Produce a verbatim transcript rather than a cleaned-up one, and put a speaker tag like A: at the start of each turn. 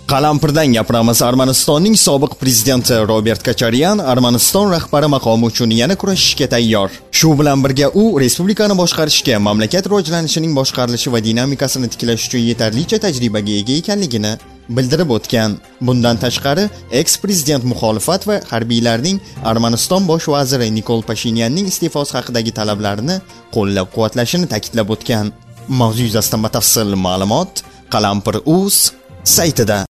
A: Qalampirdan gapiramiz. Armanistonning sobiq prezidenti Robert Kocharyan Armaniston rahbari maqomi uchun yana kurashishga tayyor. Shu bilan birga u respublikani boshqarishga, mamlakat rivojlanishining boshqarilishi va dinamikasini tiklash uchun yetarlicha tajribaga ega ekanligini bildirib o'tgan. Bundan tashqari, eks-prezident muxolifat va harbiylarning Armaniston bosh vaziri Nikol Pashinyanning iste'fosi haqidagi talablarini qo'llab-quvvatlashini ta'kidlab o'tgan. Mavzu yuzasidan batafsil ma'lumot Qalampir.uz saytida.